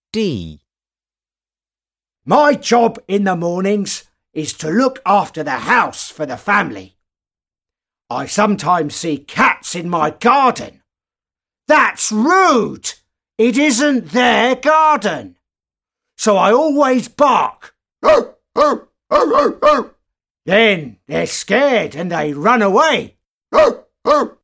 D. My job in the mornings is to look after the house for the family. I sometimes see cats in my garden. That's rude! It isn't their garden. So I always bark. Then they're scared and they run away.